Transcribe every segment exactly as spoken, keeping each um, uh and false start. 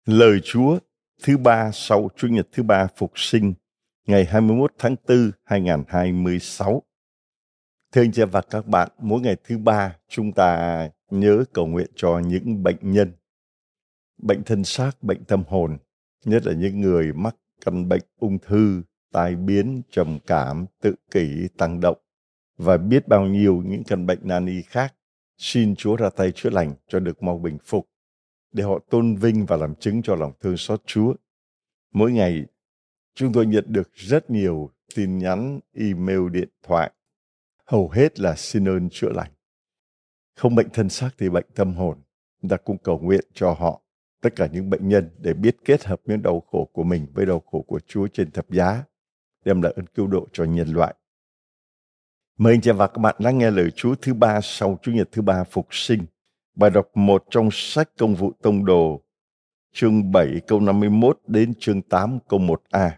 Lời Chúa thứ ba sau Chủ nhật thứ ba Phục sinh ngày hai mươi mốt tháng tư năm hai nghìn không trăm hai mươi sáu. Thưa anh chị và các bạn, mỗi ngày thứ ba chúng ta nhớ cầu nguyện cho những bệnh nhân, bệnh thân xác, bệnh tâm hồn, nhất là những người mắc căn bệnh ung thư, tai biến, trầm cảm, tự kỷ, tăng động và biết bao nhiêu những căn bệnh nan y khác. Xin Chúa ra tay chữa lành cho được mau bình phục, để họ tôn vinh và làm chứng cho lòng thương xót Chúa. Mỗi ngày chúng tôi nhận được rất nhiều tin nhắn, email, điện thoại, hầu hết là xin ơn chữa lành. Không bệnh thân xác thì bệnh tâm hồn, chúng ta cũng cầu nguyện cho họ, tất cả những bệnh nhân, để biết kết hợp những đau khổ của mình với đau khổ của Chúa trên thập giá, đem lại ơn cứu độ cho nhân loại. Mời anh chị và các bạn lắng nghe lời Chúa thứ ba sau Chủ nhật thứ ba Phục sinh. Bài đọc một trong sách Công vụ Tông đồ, chương bảy câu năm mươi mốt đến chương tám câu một a.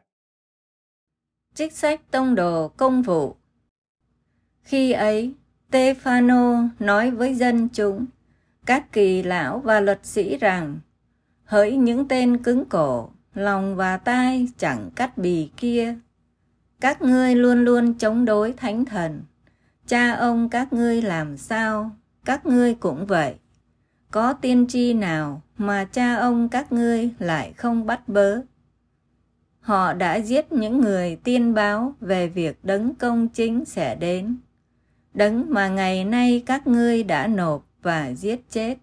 Trích sách Tông đồ Công vụ. Khi ấy, Stê-pha-nô nói với dân chúng, các kỳ lão và luật sĩ rằng: hỡi những tên cứng cổ, lòng và tai chẳng cắt bì kia, các ngươi luôn luôn chống đối thánh thần. Cha ông các ngươi làm sao, các ngươi cũng vậy. Có tiên tri nào mà cha ông các ngươi lại không bắt bớ? Họ đã giết những người tiên báo về việc đấng công chính sẽ đến, đấng mà ngày nay các ngươi đã nộp và giết chết.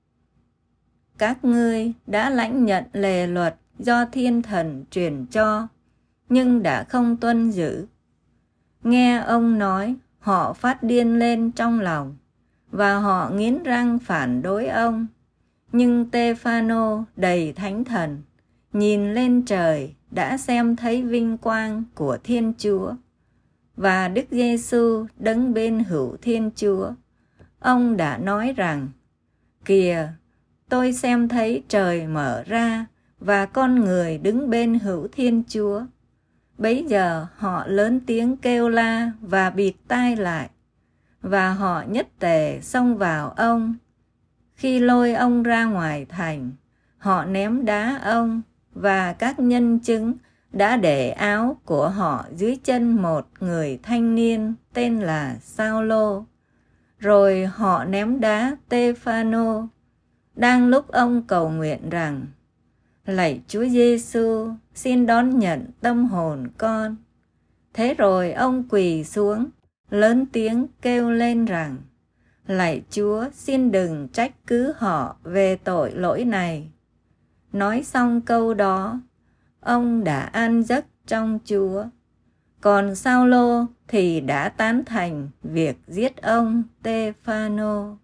Các ngươi đã lãnh nhận lề luật do thiên thần truyền cho, nhưng đã không tuân giữ. Nghe ông nói, họ phát điên lên trong lòng, và họ nghiến răng phản đối ông. Nhưng Stê-pha-nô đầy thánh thần, nhìn lên trời, đã xem thấy vinh quang của Thiên Chúa và Đức Giê-xu đứng bên hữu Thiên Chúa. Ông đã nói rằng: kìa, tôi xem thấy trời mở ra và con người đứng bên hữu Thiên Chúa. Bấy giờ họ lớn tiếng kêu la và bịt tai lại, và họ nhất tề xông vào ông. Khi lôi ông ra ngoài thành, họ ném đá ông, và các nhân chứng đã để áo của họ dưới chân một người thanh niên tên là Sao-lô. Rồi họ ném đá Stê-pha-nô. Đang lúc ông cầu nguyện rằng: lạy Chúa Giê-xu, xin đón nhận tâm hồn con. Thế rồi ông quỳ xuống, lớn tiếng kêu lên rằng: lạy Chúa, xin đừng trách cứ họ về tội lỗi này. Nói xong câu đó, ông đã an giấc trong Chúa. Còn Sao-lô thì đã tán thành việc giết ông Stê-pha-nô.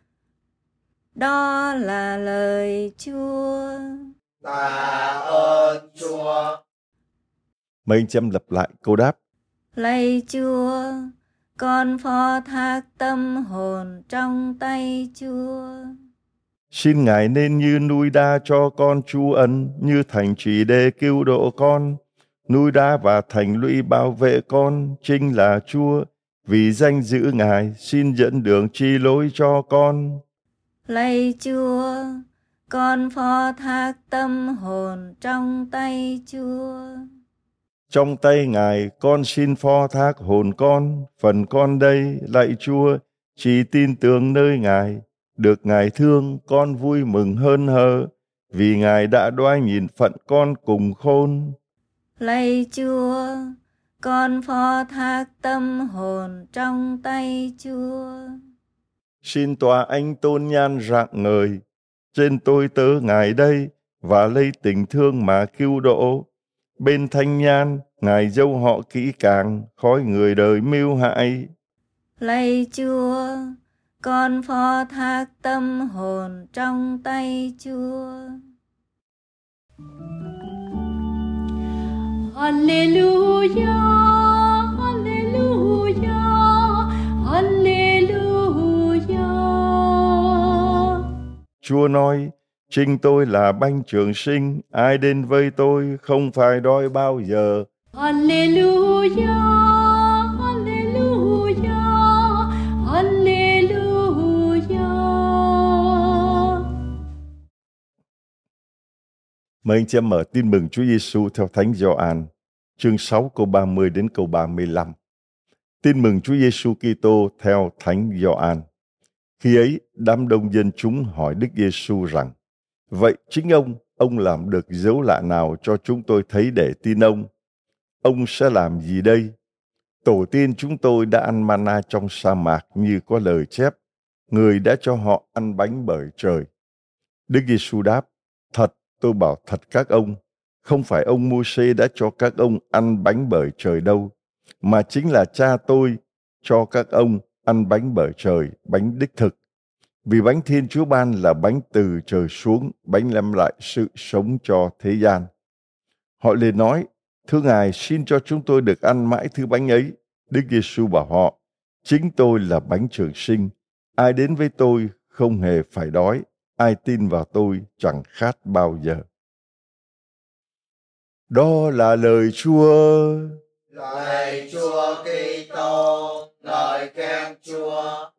Đó là lời Chúa. Tạ ơn Chúa. Mấy anh chị em lặp lại câu đáp. Lạy Chúa, con phó thác tâm hồn trong tay Chúa. Xin Ngài nên như nuôi đa cho con Chúa ân, như thành trì để cứu độ con. Nuôi đa và thành lũy bảo vệ con, chính là Chúa. Vì danh giữ Ngài, xin dẫn đường chi lối cho con. Lạy Chúa, con phó thác tâm hồn trong tay Chúa. Trong tay Ngài, con xin phó thác hồn con. Phần con đây, lạy Chúa, chỉ tin tưởng nơi Ngài. Được Ngài thương, con vui mừng hơn hơ, vì Ngài đã đoái nhìn phận con cùng khôn. Lạy Chúa, con phó thác tâm hồn trong tay Chúa. Xin tòa ánh tôn nhan rạng ngời trên tôi tớ Ngài đây, và lấy tình thương mà cứu độ. Bên thanh nhan, Ngài dâu họ kỹ càng, khói người đời mưu hại. Lạy Chúa, con phó thác tâm hồn trong tay Chúa. Alleluia, Alleluia, Alleluia. Chúa nói: chính tôi là bánh trường sinh, ai đến với tôi không phải đói bao giờ. Alleluia. Mời anh chị em mở Tin mừng Chúa Giêsu theo Thánh Gioan, chương sáu câu ba mươi đến câu ba mươi lăm. Tin mừng Chúa Giêsu Kitô theo Thánh Gioan. Khi ấy, đám đông dân chúng hỏi Đức Giêsu rằng: vậy chính ông, ông làm được dấu lạ nào cho chúng tôi thấy để tin ông? Ông sẽ làm gì đây? Tổ tiên chúng tôi đã ăn mana trong sa mạc như có lời chép, người đã cho họ ăn bánh bởi trời. Đức Giêsu đáp: thật, tôi bảo thật các ông, không phải ông Mô-sê đã cho các ông ăn bánh bởi trời đâu, mà chính là cha tôi cho các ông ăn bánh bởi trời, bánh đích thực. Vì bánh Thiên Chúa ban là bánh từ trời xuống, bánh đem lại sự sống cho thế gian. Họ liền nói: thưa Ngài, xin cho chúng tôi được ăn mãi thứ bánh ấy. Đức Giêsu bảo họ: chính tôi là bánh trường sinh. Ai đến với tôi không hề phải đói, ai tin vào tôi chẳng khát bao giờ. Đó là lời Chúa. Lạy Chúa Kitô, ngợi khen Chúa.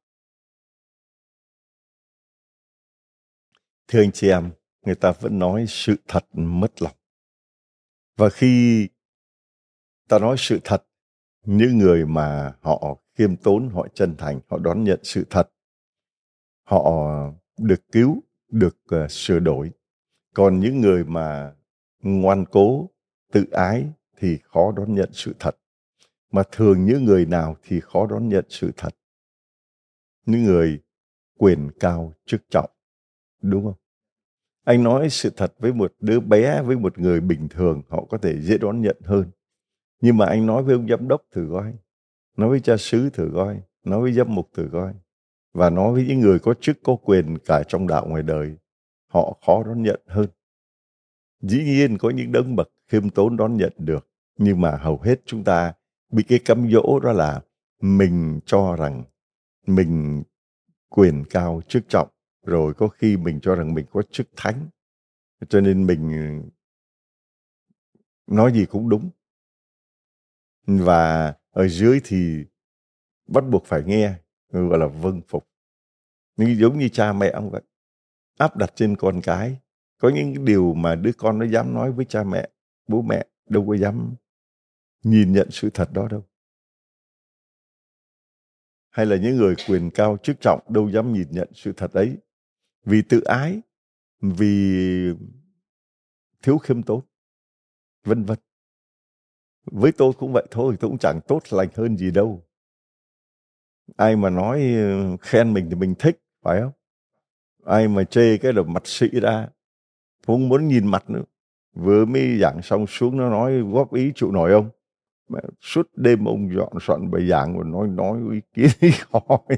Thưa anh chị em, người ta vẫn nói sự thật mất lòng. Và khi ta nói sự thật, những người mà họ khiêm tốn, họ chân thành, họ đón nhận sự thật, họ được cứu, được uh, sửa đổi. Còn những người mà ngoan cố, tự ái thì khó đón nhận sự thật. Mà thường những người nào thì khó đón nhận sự thật? Những người quyền cao chức trọng, đúng không? Anh nói sự thật với một đứa bé, với một người bình thường, họ có thể dễ đón nhận hơn. Nhưng mà anh nói với ông giám đốc thử coi, nói với cha xứ thử coi, nói với giám mục thử coi, và nói với những người có chức có quyền cả trong đạo ngoài đời, họ khó đón nhận hơn. Dĩ nhiên có những đấng bậc khiêm tốn đón nhận được, nhưng mà hầu hết chúng ta bị cái cám dỗ đó là mình cho rằng mình quyền cao chức trọng, rồi có khi mình cho rằng mình có chức thánh, cho nên mình nói gì cũng đúng. Và ở dưới thì bắt buộc phải nghe, gọi là vâng phục. Nhưng giống như cha mẹ ông vậy, áp đặt trên con cái. Có những điều mà đứa con nó dám nói với cha mẹ, bố mẹ đâu có dám nhìn nhận sự thật đó đâu. Hay là những người quyền cao chức trọng đâu dám nhìn nhận sự thật ấy. Vì tự ái, vì thiếu khiêm tốn, vân vân. Với tôi cũng vậy thôi, tôi cũng chẳng tốt lành hơn gì đâu. Ai mà nói khen mình thì mình thích, phải không? Ai mà chê cái đầu mặt sĩ ra, không muốn nhìn mặt nữa. Vừa mới giảng xong xuống nó nói góp ý chịu nổi không? Mà suốt đêm ông dọn soạn bài giảng và nói nói ý kiến khỏi.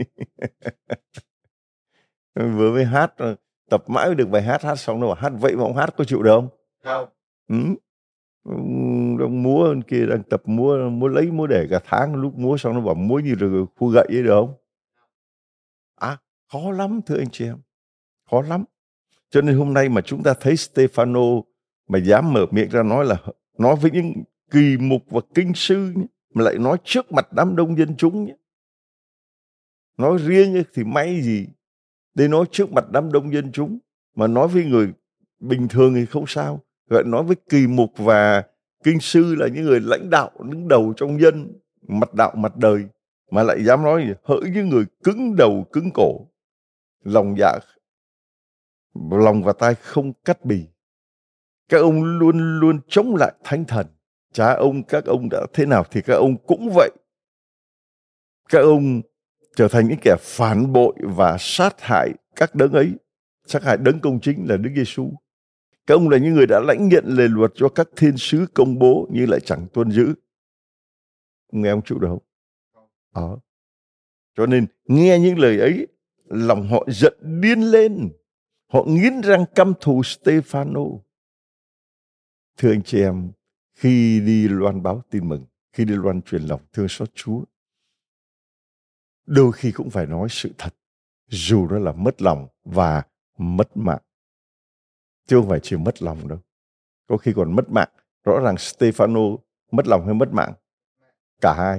Vừa mới hát, tập mãi được bài hát, hát xong nó bảo hát vậy mà ông hát có chịu được không? Không. Ừ. Ông múa kia đang tập múa, múa lấy múa để cả tháng, lúc múa xong nó bảo múa như rồi khu gậy ấy được không? À, khó lắm thưa anh chị em, khó lắm. Cho nên hôm nay mà chúng ta thấy Stefano mà dám mở miệng ra nói là nói với những kỳ mục và kinh sư nhé, mà lại nói trước mặt đám đông dân chúng nhé. Nói riêng thì may gì, để nói trước mặt đám đông dân chúng, mà nói với người bình thường thì không sao. Gọi nói với kỳ mục và kinh sư là những người lãnh đạo đứng đầu trong dân, mặt đạo mặt đời, mà lại dám nói hỡi những người cứng đầu cứng cổ, lòng dạ lòng và tai không cắt bì. Các ông luôn luôn chống lại thánh thần. Cha ông, các ông đã thế nào thì các ông cũng vậy. Các ông trở thành những kẻ phản bội và sát hại các đấng ấy, sát hại đấng công chính là Đức Giêsu. Các ông là những người đã lãnh nhận lề luật cho các thiên sứ công bố nhưng lại chẳng tuân giữ. Nghe ông chịu được không? Ờ. Cho nên nghe những lời ấy, lòng họ giận điên lên. Họ nghiến răng căm thù Stefano. Thưa anh chị em, khi đi loan báo tin mừng, khi đi loan truyền lòng thương xót Chúa, đôi khi cũng phải nói sự thật, dù đó là mất lòng và mất mạng. Chứ không phải chỉ mất lòng đâu. Có khi còn mất mạng. Rõ ràng Stefano mất lòng hay mất mạng? Cả hai.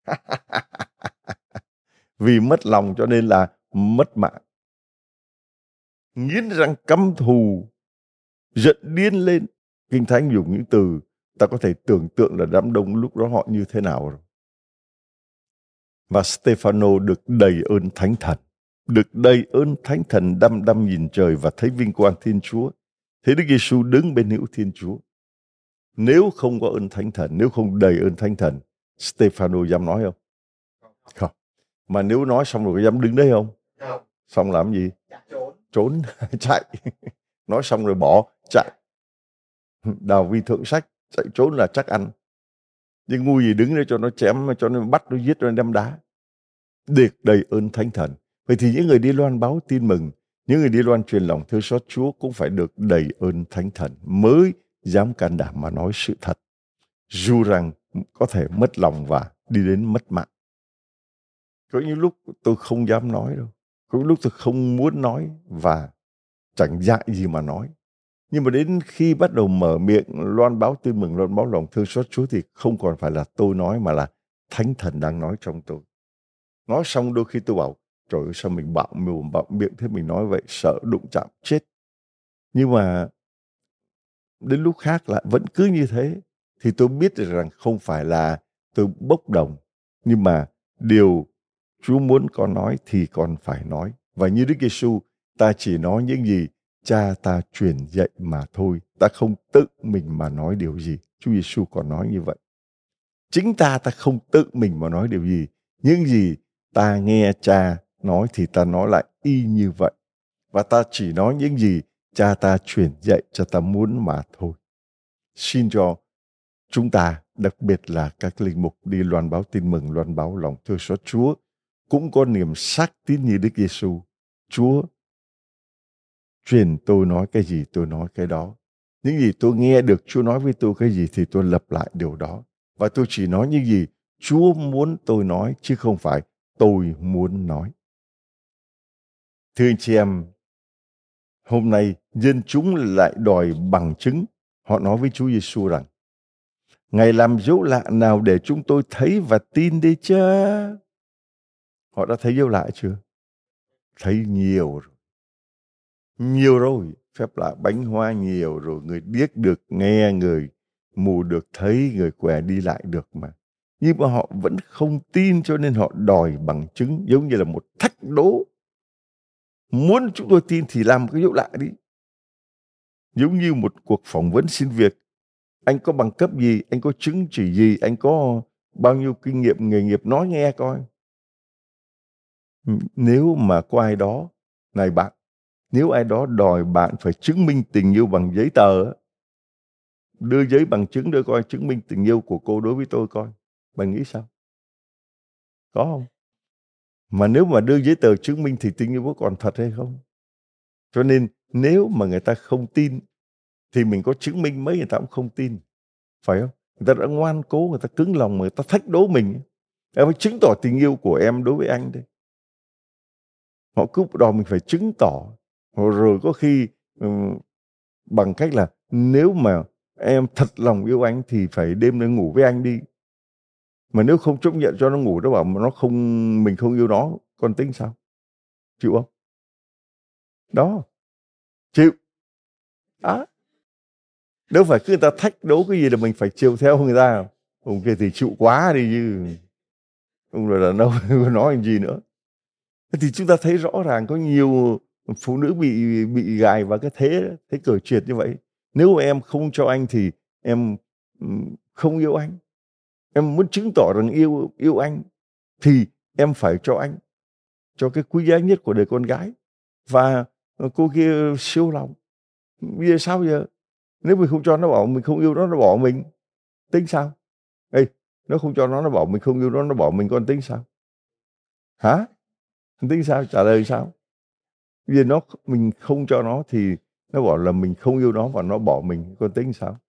Vì mất lòng cho nên là mất mạng. Nghiến răng căm thù giận điên lên. Kinh Thánh dùng những từ ta có thể tưởng tượng là đám đông lúc đó họ như thế nào rồi. Và Stefano được đầy ơn Thánh Thần, được đầy ơn Thánh Thần, đăm đăm nhìn trời và thấy vinh quang Thiên Chúa. Thế Đức Giêsu đứng bên hữu Thiên Chúa. Nếu không có ơn Thánh Thần, nếu không đầy ơn Thánh Thần, Stefano dám nói không? Không. Mà nếu nói xong rồi có dám đứng đấy không? Không. Xong làm gì? Trốn. Trốn, chạy. Nói xong rồi bỏ, chạy. Đào vi thượng sách, chạy trốn là chắc ăn. Nhưng ngu gì đứng đây cho nó chém, cho nó bắt, nó giết, nó đem đá. Được đầy ơn Thánh Thần. Vậy thì những người đi loan báo tin mừng, những người đi loan truyền lòng thương xót Chúa cũng phải được đầy ơn Thánh Thần mới dám can đảm mà nói sự thật, dù rằng có thể mất lòng và đi đến mất mạng. Có những lúc tôi không dám nói đâu, có những lúc tôi không muốn nói và chẳng dại gì mà nói. Nhưng mà đến khi bắt đầu mở miệng loan báo tin mừng, loan báo lòng thương xót Chúa thì không còn phải là tôi nói mà là Thánh Thần đang nói trong tôi. Nói xong đôi khi tôi bảo, trời ơi sao mình bạo mồm bạo miệng thế, mình nói vậy sợ đụng chạm chết. Nhưng mà đến lúc khác lại vẫn cứ như thế, thì tôi biết được rằng không phải là tôi bốc đồng, nhưng mà điều Chúa muốn con nói thì còn phải nói. Và như Đức Giêsu, ta chỉ nói những gì Cha ta truyền dạy mà thôi, ta không tự mình mà nói điều gì. Chúa Giêsu còn nói như vậy. Chính ta ta không tự mình mà nói điều gì, những gì ta nghe Cha nói thì ta nói lại y như vậy. Và ta chỉ nói những gì Cha ta truyền dạy cho ta muốn mà thôi. Xin cho chúng ta, đặc biệt là các linh mục đi loan báo tin mừng, loan báo lòng thương xót Chúa, cũng có niềm xác tín như Đức Giêsu. Chúa truyền tôi nói cái gì tôi nói cái đó. Những gì tôi nghe được Chúa nói với tôi cái gì thì tôi lặp lại điều đó. Và tôi chỉ nói những gì Chúa muốn tôi nói chứ không phải tôi muốn nói. Thưa anh chị em, hôm nay dân chúng lại đòi bằng chứng. Họ nói với Chúa Giêsu rằng, Ngài làm dấu lạ nào để chúng tôi thấy và tin đi chứ? Họ đã thấy dấu lạ chưa? Thấy nhiều rồi. Nhiều rồi. Phép lạ bánh hoa nhiều rồi. Người điếc được nghe, người mù được thấy, người què đi lại được mà. Nhưng mà họ vẫn không tin, cho nên họ đòi bằng chứng, giống như là một thách đố. Muốn chúng tôi tin thì làm một cái dấu lạ đi. Giống như một cuộc phỏng vấn xin việc. Anh có bằng cấp gì? Anh có chứng chỉ gì? Anh có bao nhiêu kinh nghiệm nghề nghiệp? Nói nghe coi. Nếu mà có ai đó, này bạn, nếu ai đó đòi bạn phải chứng minh tình yêu bằng giấy tờ, đưa giấy bằng chứng đưa coi chứng minh tình yêu của cô đối với tôi coi, bạn nghĩ sao? Có không? Mà nếu mà đưa giấy tờ chứng minh thì tình yêu có còn thật hay không? Cho nên nếu mà người ta không tin thì mình có chứng minh mấy người ta cũng không tin. Phải không? Người ta đã ngoan cố, người ta cứng lòng, người ta thách đố mình. Em phải chứng tỏ tình yêu của em đối với anh đây. Họ cứ đòi mình phải chứng tỏ. Rồi có khi um, bằng cách là nếu mà em thật lòng yêu anh thì phải đêm nay ngủ với anh đi. Mà nếu không chấp nhận cho nó ngủ, nó bảo mà nó không, mình không yêu nó, con tính sao? Chịu không? Đó. Chịu. Đó. Đâu phải cứ người ta thách đố cái gì là mình phải chiều theo người ta. Ông kia thì chịu quá đi chứ. Ông là đàn ông nói gì nữa. Thì chúng ta thấy rõ ràng có nhiều phụ nữ bị bị gài vào cái thế thế cởi triệt như vậy. Nếu mà em không cho anh thì em không yêu anh. Em muốn chứng tỏ rằng yêu yêu anh thì em phải cho anh, cho cái quý giá nhất của đời con gái. Và cô kia siêu lòng. Bây giờ sao giờ? Nếu mình không cho nó bảo mình không yêu nó, nó bỏ mình, tính sao? Ê, nó không cho nó, nó bảo mình không yêu nó, nó bỏ mình, con tính sao? Hả? Tính sao? Trả lời sao? Vì nó mình không cho nó thì nó bảo là mình không yêu nó và nó bỏ mình, con tính sao?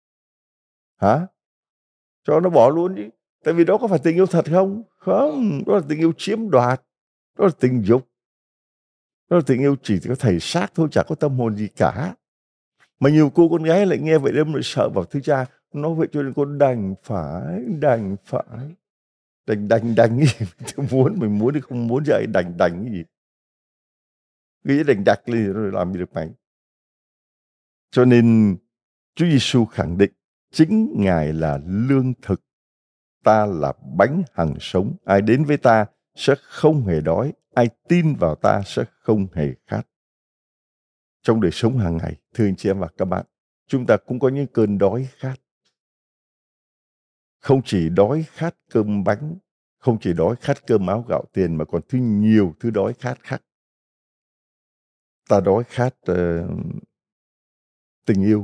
Hả? Cho nó bỏ luôn đi. Tại vì đó có phải tình yêu thật không? Không, đó là tình yêu chiếm đoạt, đó là tình dục, đó là tình yêu chỉ có thể xác thôi, chả có tâm hồn gì cả. Mà nhiều cô con gái lại nghe vậy đâm lại sợ vào thứ cha, nói vậy cho nên con đành phải, đành phải, đành đành đành cái gì mình muốn, mình muốn thì không muốn vậy, đành đành cái gì. Cái gì đành đặt lên rồi làm gì được mày. Cho nên Chúa Giêsu khẳng định chính Ngài là lương thực, ta là bánh hằng sống. Ai đến với ta sẽ không hề đói, ai tin vào ta sẽ không hề khát. Trong đời sống hàng ngày, thưa anh chị em và các bạn, chúng ta cũng có những cơn đói khát. Không chỉ đói khát cơm bánh, không chỉ đói khát cơm áo gạo tiền, mà còn thứ nhiều thứ đói khát khác. Ta đói khát uh, tình yêu,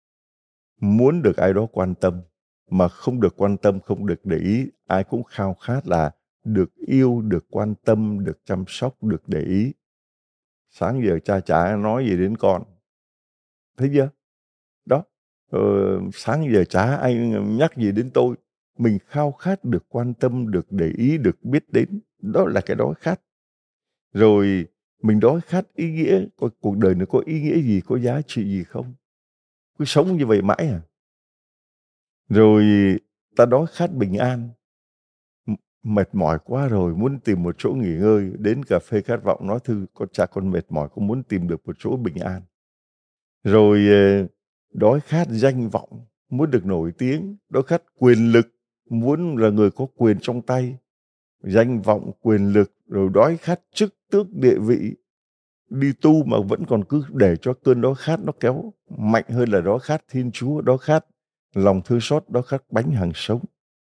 muốn được ai đó quan tâm, mà không được quan tâm, không được để ý. Ai cũng khao khát là được yêu, được quan tâm, được chăm sóc, được để ý. Sáng giờ cha chả nói gì đến con, thấy chưa? Đó, ờ, sáng giờ chả ai nhắc gì đến tôi. Mình khao khát được quan tâm, được để ý, được biết đến. Đó là cái đói khát. Rồi mình đói khát ý nghĩa, cuộc đời nó có ý nghĩa gì, có giá trị gì không? Cứ sống như vậy mãi à? Rồi ta đói khát bình an, mệt mỏi quá rồi, muốn tìm một chỗ nghỉ ngơi, đến cà phê khát vọng nói thư, con cha con mệt mỏi, con muốn tìm được một chỗ bình an. Rồi đói khát danh vọng, muốn được nổi tiếng, đói khát quyền lực, muốn là người có quyền trong tay, danh vọng, quyền lực, rồi đói khát chức tước địa vị, đi tu mà vẫn còn cứ để cho cơn đói khát nó kéo mạnh hơn là đói khát Thiên Chúa, đói khát lòng thương xót, đói khát bánh hằng sống.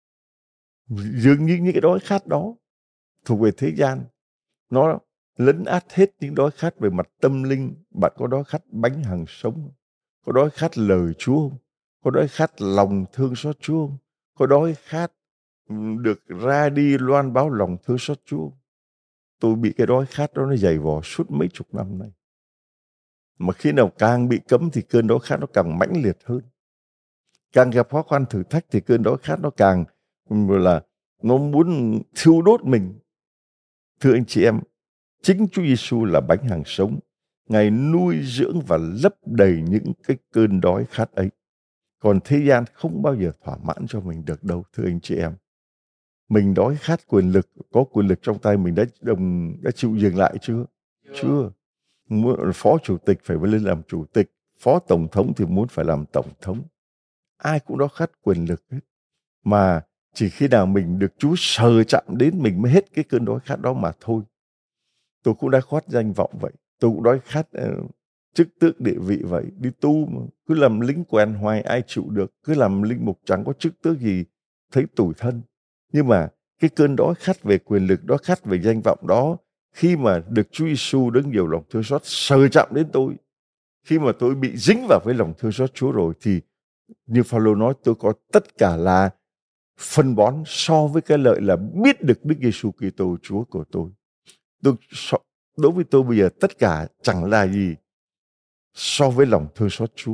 Dường như những cái đói khát đó thuộc về thế gian, nó lấn át hết những đói khát về mặt tâm linh. Bạn có đói khát bánh hằng sống, có đói khát lời Chúa không? Có đói khát lòng thương xót Chúa không? Có đói khát được ra đi loan báo lòng thương xót Chúa không? Tôi bị cái đói khát đó nó dày vò suốt mấy chục năm nay. Mà khi nào càng bị cấm thì cơn đói khát nó càng mãnh liệt hơn. Càng gặp khó khăn thử thách thì cơn đói khát nó càng là nó muốn thiêu đốt mình. Thưa anh chị em, chính Chúa Giêsu là bánh hằng sống. Ngài nuôi dưỡng và lấp đầy những cái cơn đói khát ấy. Còn thế gian không bao giờ thỏa mãn cho mình được đâu, thưa anh chị em. Mình đói khát quyền lực, có quyền lực trong tay mình đã đồng đã chịu dừng lại chưa? Chưa. Muốn phó chủ tịch phải lên làm chủ tịch, phó tổng thống thì muốn phải làm tổng thống. Ai cũng đói khát quyền lực hết. Mà chỉ khi nào mình được Chúa sờ chạm đến mình mới hết cái cơn đói khát đó mà thôi. Tôi cũng đã khát danh vọng vậy. Tôi cũng đói khát uh, chức tước địa vị vậy. Đi tu mà cứ làm lính quèn hoài ai chịu được. Cứ làm linh mục chẳng có chức tước gì, thấy tủi thân. Nhưng mà cái cơn đói khát về quyền lực, đói khát về danh vọng đó, khi mà được Chúa Giêsu đấng nhiều lòng thương xót sờ chạm đến tôi, khi mà tôi bị dính vào với lòng thương xót Chúa rồi, thì như Phaolô nói, tôi có tất cả là phân bón so với cái lợi là biết được Đức Giêsu Kitô Chúa của tôi. tôi. Đối với tôi bây giờ tất cả chẳng là gì so với lòng thương xót Chúa.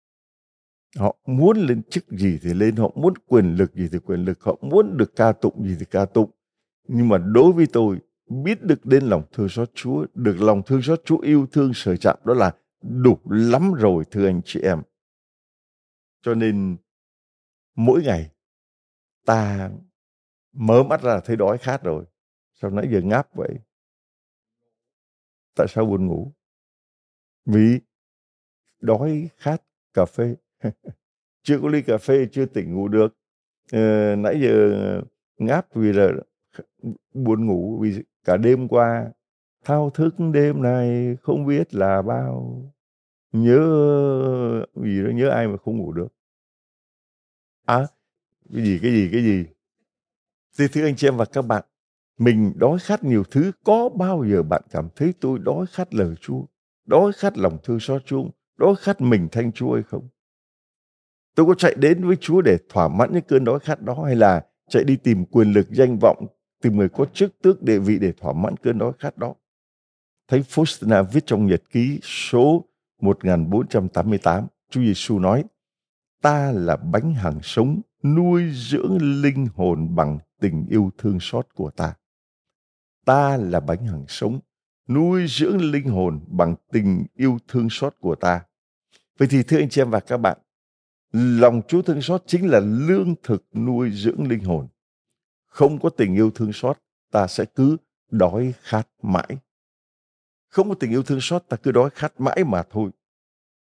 Họ muốn lên chức gì thì lên, họ muốn quyền lực gì thì quyền lực, họ muốn được ca tụng gì thì ca tụng. Nhưng mà đối với tôi, biết được đến lòng thương xót Chúa, được lòng thương xót Chúa yêu thương sờ chạm, đó là đủ lắm rồi, thưa anh chị em. Cho nên mỗi ngày ta mở mắt ra thấy đói khát rồi. Sao nãy giờ ngáp vậy? Tại sao buồn ngủ? Vì đói khát cà phê. Chưa có ly cà phê chưa tỉnh ngủ được. Ờ, nãy giờ ngáp vì là buồn ngủ, vì cả đêm qua thao thức đêm này không biết là bao. Nhớ vì đó, nhớ ai mà không ngủ được. À, cái gì, cái gì, cái gì? Thì thưa anh chị em và các bạn, mình đói khát nhiều thứ. Có bao giờ bạn cảm thấy tôi đói khát lời Chúa, đói khát lòng thương xót Chúa, đói khát mình thanh Chúa hay không? Tôi có chạy đến với Chúa để thỏa mãn những cơn đói khát đó, hay là chạy đi tìm quyền lực, danh vọng, tìm người có chức tước địa vị để thỏa mãn cơn đói khát đó? Thánh Faustina viết trong nhật ký số một nghìn bốn trăm tám mươi tám, Chúa Giêsu nói: ta là bánh hằng sống, nuôi dưỡng linh hồn bằng tình yêu thương xót của ta. Ta là bánh hằng sống, nuôi dưỡng linh hồn bằng tình yêu thương xót của ta. Vậy thì thưa anh chị em và các bạn, lòng Chúa thương xót chính là lương thực nuôi dưỡng linh hồn. Không có tình yêu thương xót, ta sẽ cứ đói khát mãi. Không có tình yêu thương xót, ta cứ đói khát mãi mà thôi.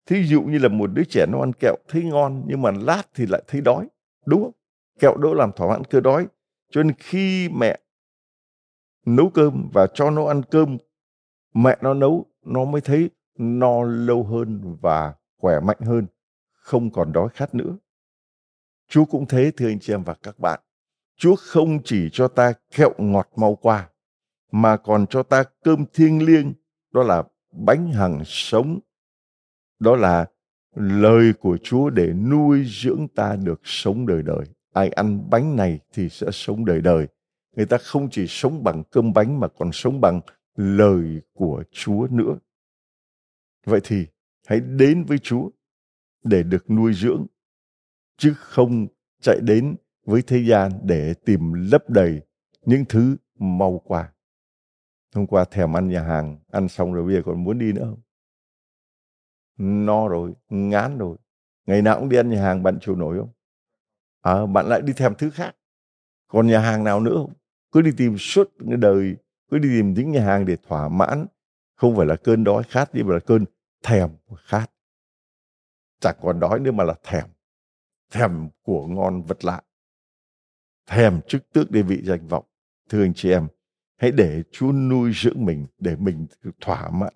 Thí dụ như là một đứa trẻ nó ăn kẹo thấy ngon nhưng mà lát thì lại thấy đói, đúng không? Kẹo đỡ làm thỏa mãn cơn đói. Cho nên khi mẹ nấu cơm và cho nó ăn cơm mẹ nó nấu, nó mới thấy no lâu hơn và khỏe mạnh hơn, không còn đói khát nữa. Chúa cũng thế, thưa anh chị em và các bạn. Chúa không chỉ cho ta kẹo ngọt mau qua, mà còn cho ta cơm thiêng liêng, đó là bánh hằng sống. Đó là lời của Chúa để nuôi dưỡng ta được sống đời đời. Ai ăn bánh này thì sẽ sống đời đời. Người ta không chỉ sống bằng cơm bánh mà còn sống bằng lời của Chúa nữa. Vậy thì hãy đến với Chúa để được nuôi dưỡng, chứ không chạy đến với thế gian để tìm lấp đầy những thứ mau qua. Hôm qua thèm ăn nhà hàng, ăn xong rồi bây giờ còn muốn đi nữa không? No rồi, ngán rồi. Ngày nào cũng đi ăn nhà hàng, bạn chịu nổi không? À, bạn lại đi thèm thứ khác. Còn nhà hàng nào nữa không? Cứ đi tìm suốt cái đời, cứ đi tìm những nhà hàng để thỏa mãn. Không phải là cơn đói khát, nhưng mà là cơn thèm khát. Chẳng còn đói nữa mà là thèm. Thèm của ngon vật lạ. Thèm chức tước địa vị danh vọng. Thưa anh chị em, hãy để Chúa nuôi dưỡng mình, để mình thỏa mãn.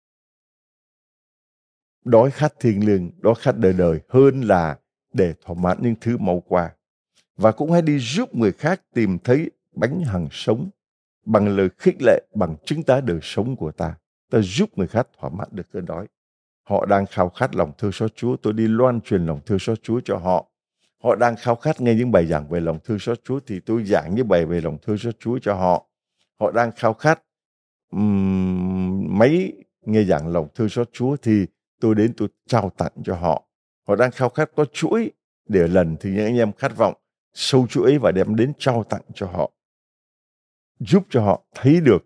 Đói khát thiêng liêng, đói khát đời đời hơn là để thỏa mãn những thứ mau qua. Và cũng hãy đi giúp người khác tìm thấy bánh hằng sống bằng lời khích lệ, bằng chứng tá đời sống của ta. Ta giúp người khác thỏa mãn được cơn đói. Họ đang khao khát lòng thương xót Chúa, tôi đi loan truyền lòng thương xót Chúa cho họ. Họ đang khao khát nghe những bài giảng về lòng thương xót Chúa thì tôi giảng những bài về lòng thương xót Chúa cho họ. Họ đang khao khát um, máy nghe giảng lòng thương xót Chúa thì tôi đến tôi trao tặng cho họ. Họ đang khao khát có chuỗi để lần thì những anh em khát vọng sâu chuỗi và đem đến trao tặng cho họ. Giúp cho họ thấy được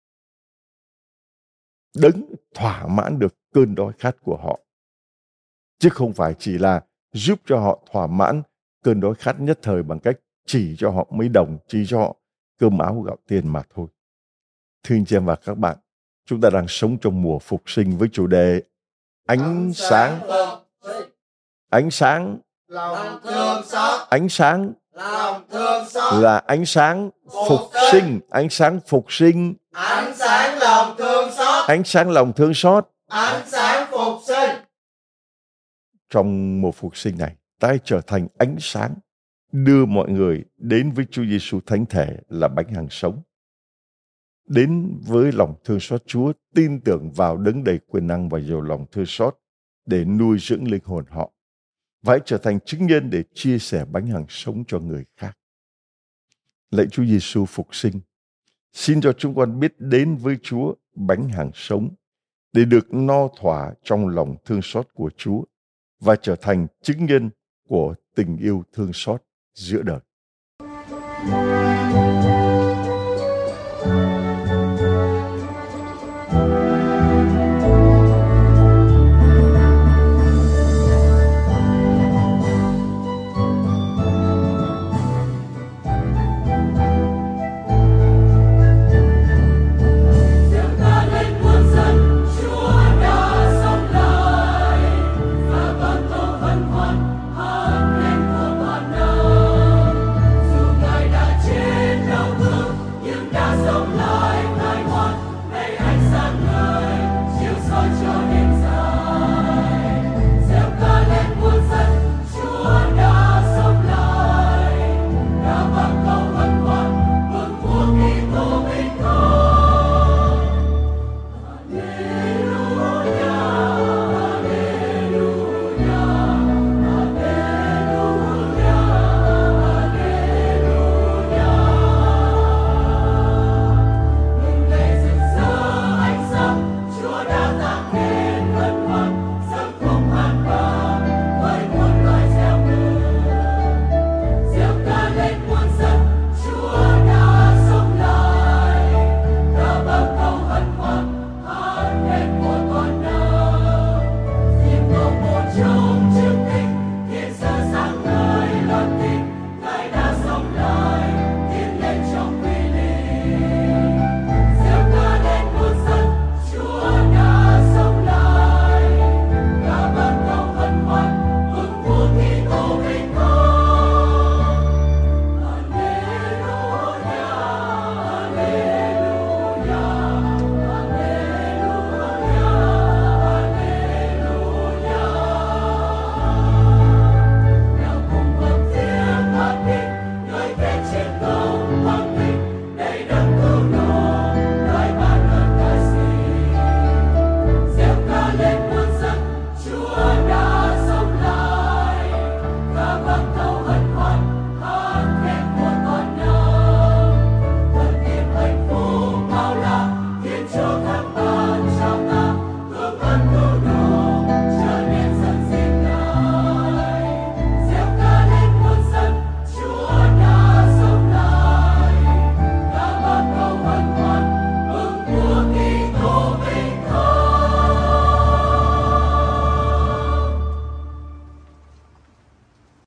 đấng thỏa mãn được cơn đói khát của họ. Chứ không phải chỉ là giúp cho họ thỏa mãn cơn đói khát nhất thời bằng cách chỉ cho họ mấy đồng, chỉ cho họ cơm áo gạo tiền mà thôi. Thưa anh chị em và các bạn, chúng ta đang sống trong mùa phục sinh với chủ đề ánh sáng, ánh sáng, lòng thương xót, ánh sáng lòng thương xót, là ánh sáng phục sinh, ánh sáng phục sinh, ánh sáng lòng thương xót, ánh sáng lòng thương xót. ánh sáng phục sinh. Trong mùa phục sinh này, ta hãy trở thành ánh sáng, đưa mọi người đến với Chúa Giêsu thánh thể là bánh hằng sống. Đến với lòng thương xót Chúa, tin tưởng vào đấng đầy quyền năng và giàu lòng thương xót để nuôi dưỡng linh hồn họ. Và hãy trở thành chứng nhân để chia sẻ bánh hằng sống cho người khác. Lạy Chúa Giêsu phục sinh, xin cho chúng con biết đến với Chúa bánh hằng sống để được no thỏa trong lòng thương xót của Chúa và trở thành chứng nhân của tình yêu thương xót giữa đời.